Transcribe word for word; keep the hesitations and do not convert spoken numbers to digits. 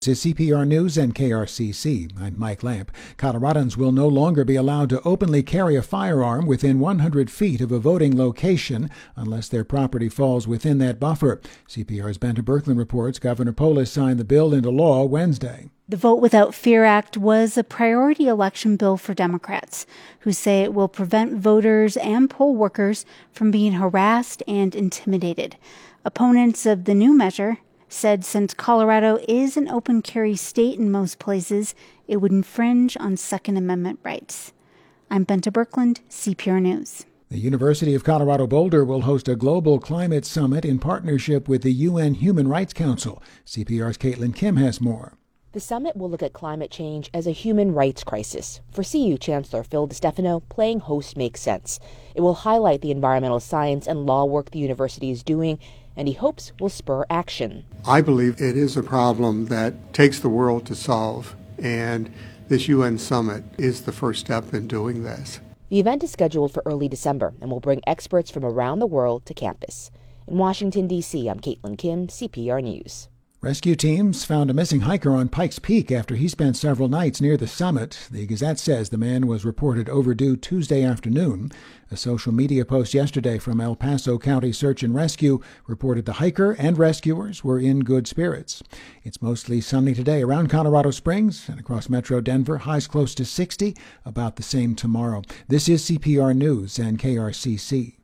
This is C P R News and K R C C. I'm Mike Lamp. Coloradans will no longer be allowed to openly carry a firearm within one hundred feet of a voting location unless their property falls within that buffer. C P R's Benta Birkeland reports Governor Polis signed the bill into law Wednesday. The Vote Without Fear Act was a priority election bill for Democrats, who say it will prevent voters and poll workers from being harassed and intimidated. Opponents of the new measure said since Colorado is an open carry state in most places, it would infringe on Second Amendment rights. I'm Benta Birkeland, C P R News. The University of Colorado Boulder will host a global climate summit in partnership with the U N Human Rights Council. C P R's Caitlin Kim has more. The summit will look at climate change as a human rights crisis. For C U Chancellor Phil DeStefano, playing host makes sense. It will highlight the environmental science and law work the university is doing, and he hopes will spur action. I believe it is a problem that takes the world to solve, and this U N summit is the first step in doing this. The event is scheduled for early December and will bring experts from around the world to campus. In Washington, D C, I'm Caitlin Kim, C P R News. Rescue teams found a missing hiker on Pikes Peak after he spent several nights near the summit. The Gazette says the man was reported overdue Tuesday afternoon. A social media post yesterday from El Paso County Search and Rescue reported the hiker and rescuers were in good spirits. It's mostly sunny today around Colorado Springs and across metro Denver. Highs close to sixty, about the same tomorrow. This is C P R News and K R C C.